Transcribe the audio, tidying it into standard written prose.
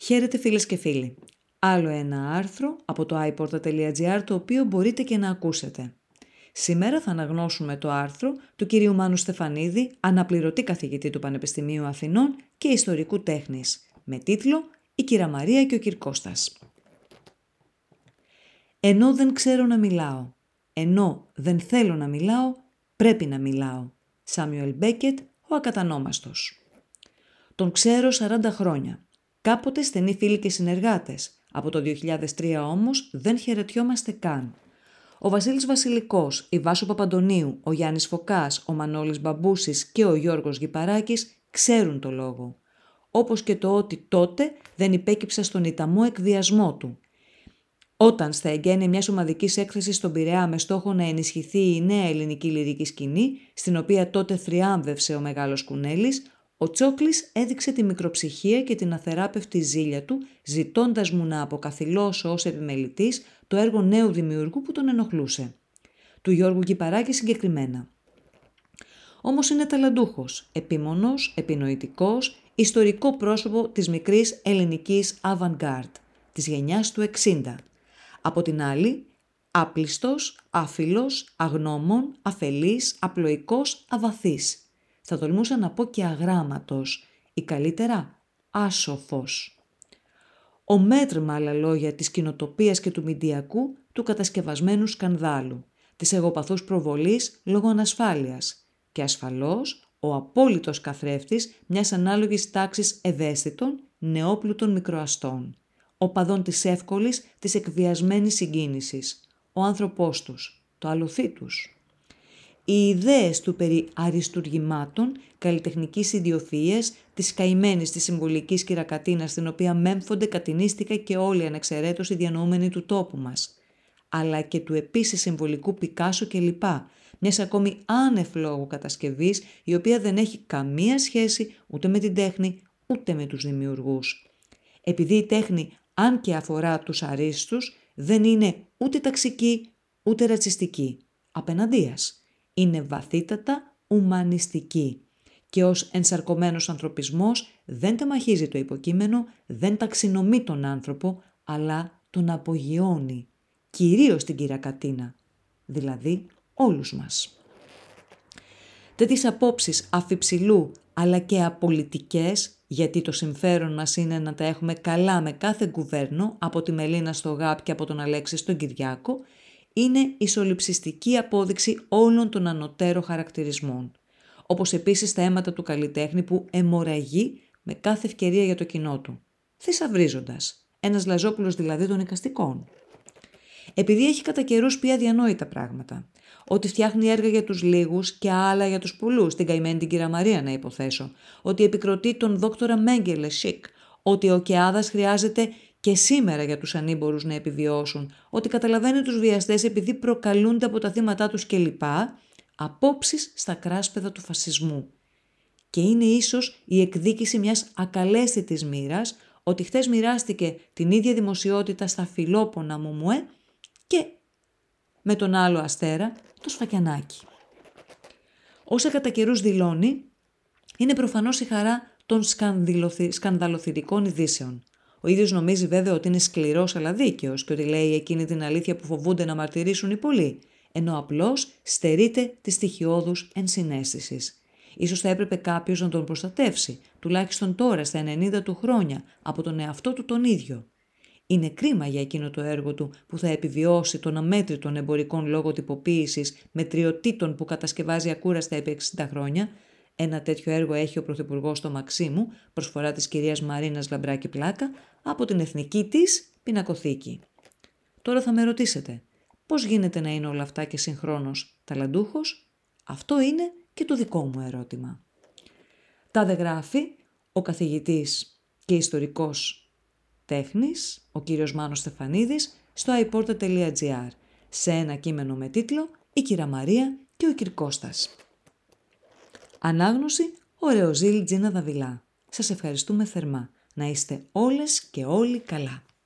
Χαίρετε φίλες και φίλοι. Άλλο ένα άρθρο από το iporta.gr το οποίο μπορείτε και να ακούσετε. Σήμερα θα αναγνώσουμε το άρθρο του κυρίου Μάνου Στεφανίδη, αναπληρωτή καθηγητή του Πανεπιστημίου Αθηνών και ιστορικού τέχνης, με τίτλο «Η Κυρα Μαρία και ο κυρ Κώστας». Ενώ δεν ξέρω να μιλάω, ενώ δεν θέλω να μιλάω, πρέπει να μιλάω. Σάμιουελ Μπέκετ, ο ακατανόμαστος. Τον ξέρω 40 χρόνια. Κάποτε στενοί φίλοι και συνεργάτες. Από το 2003 όμως δεν χαιρετιόμαστε καν. Ο Βασίλης Βασιλικός, η Βάσο Παπαντονίου, ο Γιάννης Φωκάς, ο Μανώλης Μπαμπούσης και ο Γιώργος Γηπαράκης ξέρουν το λόγο. Όπως και το ότι τότε δεν υπέκυψα στον ηταμό εκβιασμό του. Όταν στα εγγένεια μιας ομαδικής έκθεσης στον Πειραιά με στόχο να ενισχυθεί η νέα ελληνική λυρική σκηνή, στην οποία τότε θριάμβευσε ο Μεγάλος Κουνέλης, ο Τσόκλης έδειξε τη μικροψυχία και την αθεράπευτη ζήλια του, ζητώντας μου να αποκαθιλώσω ως επιμελητής το έργο νέου δημιουργού που τον ενοχλούσε. Του Γιώργου Γηπαράκη συγκεκριμένα. Όμως είναι ταλαντούχος, επίμονος, επινοητικός, ιστορικό πρόσωπο της μικρής ελληνικής avant-garde, της γενιάς του 60. Από την άλλη, άπλιστος, άφιλος, αγνώμων, αφελής, απλοϊκός, αβαθής. Θα τολμούσα να πω και αγράμματος, ή καλύτερα άσοφος. Ο μέτρ με άλλα λόγια της κοινοτοπίας και του μηντιακού του κατασκευασμένου σκανδάλου, της εγωπαθούς προβολής λόγω ανασφάλειας και ασφαλώς ο απόλυτος καθρέφτης μιας ανάλογης τάξης ευαίσθητων, νεόπλουτων μικροαστών. Ο παδόν της εύκολης, της εκβιασμένης συγκίνησης, ο άνθρωπός τους, το αλωθή τους. Οι ιδέες του περί αριστουργημάτων, καλλιτεχνικής ιδιοφυΐας, της καημένης της συμβολικής κυρακατίνας, στην οποία μέμφονται κατηνίστηκα και όλοι ανεξαιρέτως οι διανοούμενοι του τόπου μας, αλλά και του επίσης συμβολικού Πικάσο κλπ. Μιας ακόμη άνευ λόγου κατασκευής, η οποία δεν έχει καμία σχέση ούτε με την τέχνη, ούτε με τους δημιουργούς. Επειδή η τέχνη, αν και αφορά τους αρίστους, δεν είναι ούτε ταξική, ούτε ρατσιστική. Απέναντίας. Είναι βαθύτατα ουμανιστική και ως ενσαρκωμένος ανθρωπισμός δεν τεμαχίζει το υποκείμενο, δεν ταξινομεί τον άνθρωπο, αλλά τον απογειώνει, κυρίως την κυρακατίνα, δηλαδή όλους μας. Τέτοιες απόψεις αφιψηλού αλλά και απολυτικές, γιατί το συμφέρον μας είναι να τα έχουμε καλά με κάθε γκουβέρνο, από τη Μελίνα στο ΓΑΠ και από τον Αλέξη στον Κυριάκο, είναι η σοληψιστική απόδειξη όλων των ανωτέρω χαρακτηρισμών. Όπως επίσης τα αίματα του καλλιτέχνη που αιμορραγεί με κάθε ευκαιρία για το κοινό του. Θησαυρίζοντας. Ένας Λαζόπουλος δηλαδή των εικαστικών. Επειδή έχει κατά καιρούς πει αδιανόητα πράγματα. Ότι φτιάχνει έργα για τους λίγους και άλλα για τους πολλούς, την καημένη την Κυρα Μαρία να υποθέσω. Ότι επικροτεί τον δόκτορα Μέγκελε Σικ. Ότι ο Κεάδας χρειάζεται και σήμερα για τους ανήμπορους να επιβιώσουν, ότι καταλαβαίνει τους βιαστές επειδή προκαλούνται από τα θύματά τους κλπ. Απόψεις στα κράσπεδα του φασισμού. Και είναι ίσως η εκδίκηση μιας ακαλέσθητης μοίρας, ότι χθες μοιράστηκε την ίδια δημοσιότητα στα Φιλόπονα Μουμουέ και με τον άλλο αστέρα, το Σφακιανάκι. Όσα κατά καιρούς δηλώνει, είναι προφανώς η χαρά των σκανδαλοθυρικών ειδήσεων. Ο ίδιος νομίζει βέβαια ότι είναι σκληρός αλλά δίκαιος και ότι λέει εκείνη την αλήθεια που φοβούνται να μαρτυρήσουν οι πολλοί, ενώ απλώς στερείται της στοιχειώδους ενσυναίσθησης. Ίσως θα έπρεπε κάποιος να τον προστατεύσει, τουλάχιστον τώρα στα 90 του χρόνια, από τον εαυτό του τον ίδιο. Είναι κρίμα για εκείνο το έργο του που θα επιβιώσει των αμέτρητων εμπορικών λογοτυποποίησης μετριοτήτων που κατασκευάζει ακούραστα επί 60 χρόνια. Ένα τέτοιο έργο έχει ο Πρωθυπουργός στο Μαξίμου, προσφορά της κυρίας Μαρίνας Λαμπράκη Πλάκα, από την εθνική της πινακοθήκη. Τώρα θα με ρωτήσετε, πώς γίνεται να είναι όλα αυτά και συγχρόνως ταλαντούχος? Αυτό είναι και το δικό μου ερώτημα. Τάδε γράφει ο καθηγητής και ιστορικός τέχνης, ο κύριος Μάνος Στεφανίδης, στο iporta.gr, σε ένα κείμενο με τίτλο «Η Κυρα Μαρία και ο κυρ Κώστας». Ανάγνωση ο Ρεοζήλ Τζίνα Δαβιλά. Σας ευχαριστούμε θερμά. Να είστε όλες και όλοι καλά.